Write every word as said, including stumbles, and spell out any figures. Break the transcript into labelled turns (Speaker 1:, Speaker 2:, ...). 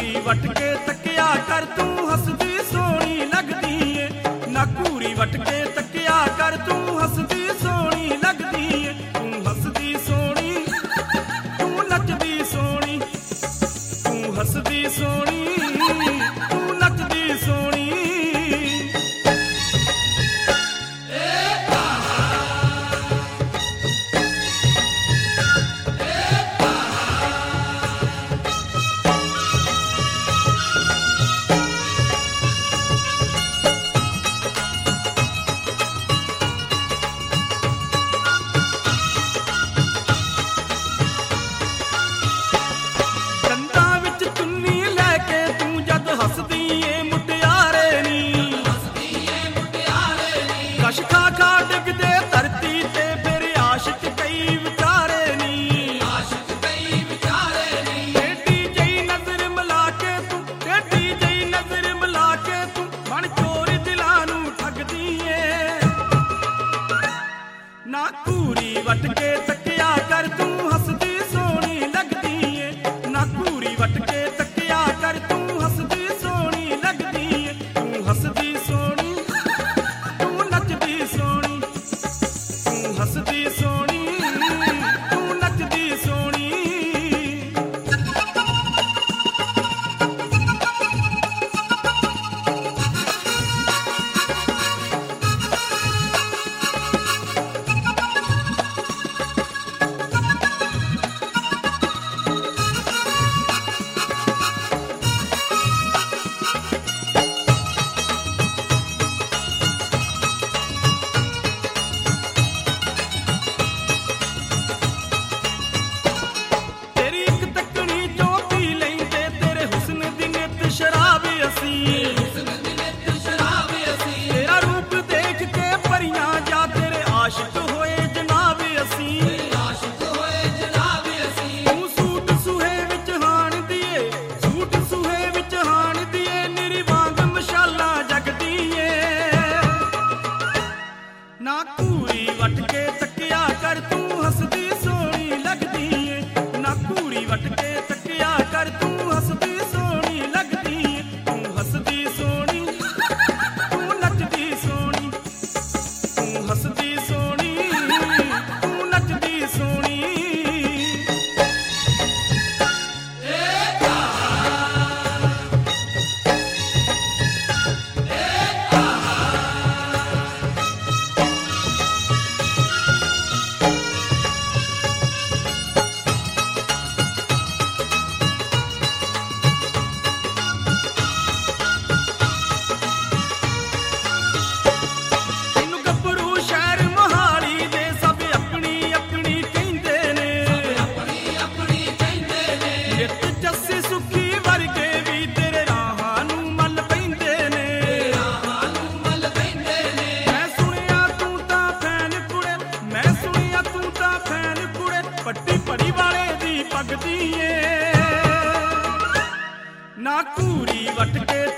Speaker 1: ਘੂਰੀ ਵੱਟ ਕੇ ਤੱਕਿਆ ਕਰ ਤੂੰ ਹੱਸਦੀ ਸੋਹਣੀ ਲੱਗਦੀ ਏ, ਨਾ ਘੂਰੀ ਵੱਟ ਕੇ ਤੱਕਿਆ ਕਰ ਤੂੰ ਹੱਸਦੀ ਸੋਹਣੀ ਲੱਗਦੀ ਏ। ਤੂੰ ਹੱਸਦੀ ਸੋਹਣੀ, ਤੂੰ ਨੱਚਦੀ ਸੋਹਣੀ, ਤੂੰ ਹੱਸਦੀ ਸੋਹਣੀ, ਤੂੰ ਨੱਚਦੀ ਸੋਹਣੀ। ਨਾ ਘੂਰੀ ਵੱਟ ਕੇ ਤੱਕਿਆ ਕਰ ਤੂੰ ਹੱਸਦੀ ਸੋਹਣੀ ਲੱਗਦੀ ਏ, ਨਾ ਘੂਰੀ ਵੱਟ ਕੇ ਤੱਕਿਆ ਕਰ ਤੂੰ ਹੱਸਦੀ ਸੋਹਣੀ ਲੱਗਦੀ ਏ। ਤੂੰ ਹੱਸਦੀ ਸੋਹਣੀ, ਤੂੰ ਨੱਚਦੀ ਸੋਹਣੀ, ਤੂੰ ਹੱਸਦੀ ਸੋਹਣੀ, ਤੂੰ ਨੱਚਦੀ ਸੋਹਣੀ। तेरा रूप देख के परियां जा तेरे आशिक होए जनाब असीं, तू सूट सुहे विच हाण दिए, सूट सुहे विच हाण दिए, निरी वांग मशाला जगदी ए। ना घूरी वट के तकिया कर तू हसदी सोहनी लगदी ए, ना घूरी वट के तकिया कर तू हसदी सोहनी लगदी ए। तू हसदी सोहनी, तू नचदी सोहनी, तू हसदी सोहनी, तू नचदी सोहनी। पट्टी पड़ी वाले दी पगदी ए, ना घूरी वट के